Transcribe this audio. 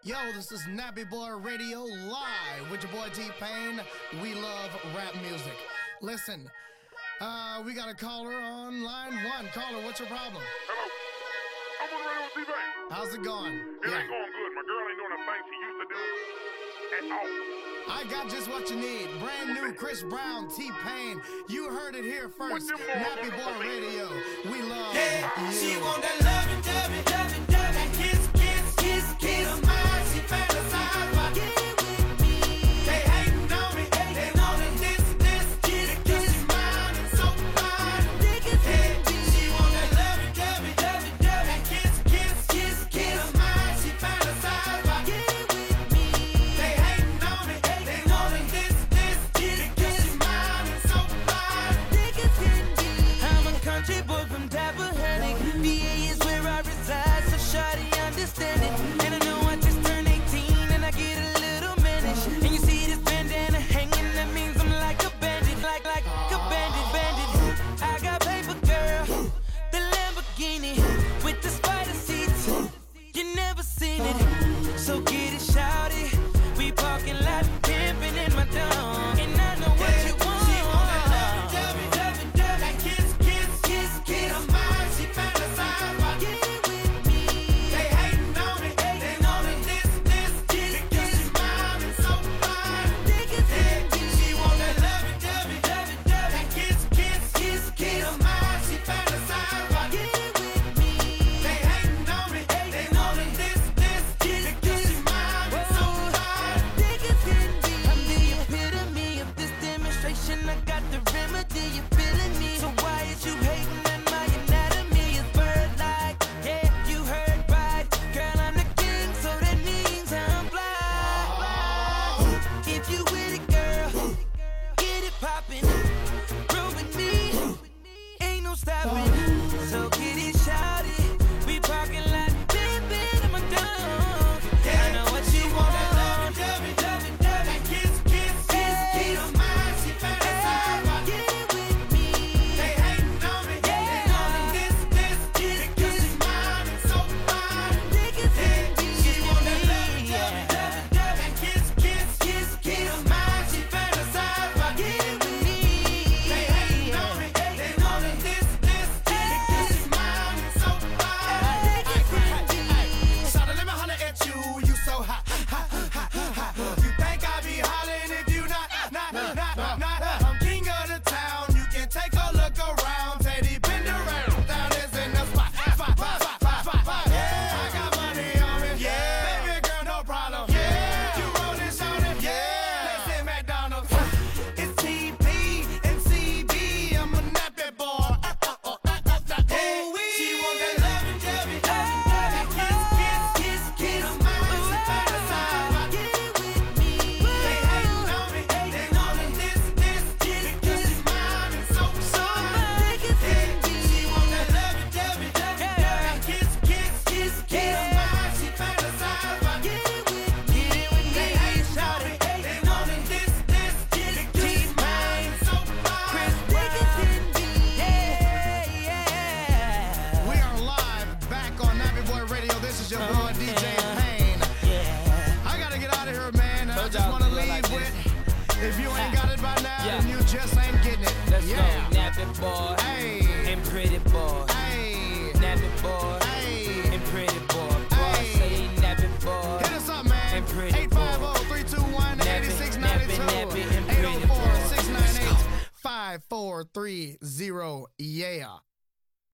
Yo, this is Nappy Boy Radio live with your boy T-Pain. We love rap music. Listen, we got a caller on line one. Caller, what's your problem? Hello. I'm on the radio with T-Pain. How's it going? It ain't going good. My girl ain't doing the thing she used to do at all. I got just what you need. Brand new Chris Brown, T-Pain. You heard it here first. Nappy Boy Radio. We love you. She want that lovin', that kiss, of mine. She fantasize about getting with me. They hatin' on me, they know that this, cause she mine and so fine. She want that lovin', that kiss, of mine. She fantasize about getting with me. They hatin' on me, they know that this, cause she mine and so fine. I'm a country boy from Tappahannock. VA is where I reside, so shawty understand it. And I know I just turned 18 and I get a little mannish. And you see this bandana hanging, that means I'm like a bandit, like a bandit. I got paper, girl, the Lamborghini with the spider seats. You never seen it, so get it, shawty. We parking lot pimping in my dome, and I know what you want. She want that that kiss of mine. She fantasize about getting with me. They hatin' on me, they know that this, cause she mine and so fine. She want that that kiss of mine. She fantasize about getting with me. They hatin' on me, they know that this, cause she mine and so fine. I'm the epitome of this demonstration. I got the remedy, you feeling me? So why is you hating on my anatomy? It's bird-like, yeah, you heard right. Girl, I'm the king, so that means I'm fly. If you with it, girl, get it poppin'. Roll with me, ain't no stopping. So get it, shawty. We parking lot, pimpin' in my dome. I know what you want. That kiss of mine. She fantasize about getting with me. They hatin' on me, they know that this, cause she mine and so fine. She want that kiss of mine. She fantasize about getting with me. They hatin' on me, they know that this, cause she mine and so fine. Shawty, let me holler at you. You so hot. You think I be hollering if you not. I'm king of the town. You can take a look around. Teddy bend around. Down is in the spot. Yeah, I got money on me. Yeah, baby girl, no problem. Yeah, you rollin', shawty. Yeah, let's hit McDonald's. It's TP and CB. I'm a nappy boy. She want that lovin', that kiss of mine. She fantasize about getting with me. They hatin' on me, they know that this, cause she mine and so fine. She want that lovin', kiss of mine. She fantasize about getting with me. They hatin' on me, they know that this, cause she mine and so fine. We are live back on Nappy Boy Radio. This is your boy DJ Pain. I gotta get out of here, man. I just wanna leave with, if you ain't got it by now, then you just ain't getting it. Let's Yeah. go, Nappy boy Hey, and pretty boy. hey, Nappy boy hey. and pretty boy. Boy, Hey. say nappy boy. Hit us up, man. And pretty 850-321-8692. Nappy and pretty boy. 804-698-5430. Yeah.